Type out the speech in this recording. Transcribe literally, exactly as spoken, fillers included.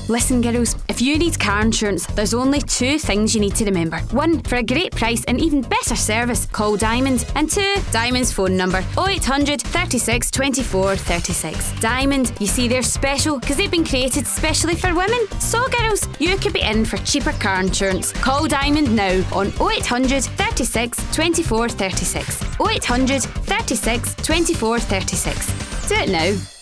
Listen, girls, if you need car insurance, there's only two things you need to remember. One, for a great price and even better service, call Diamond. And two, Diamond's phone number, oh eight hundred, thirty-six, twenty-four, thirty-six. Diamond, you see, they're special because they've been created specially for women. So, girls, you could be in for cheaper car insurance. Call Diamond now on oh eight hundred, thirty-six, twenty-four, thirty-six. oh eight hundred, thirty-six, twenty-four, thirty-six. Do it now.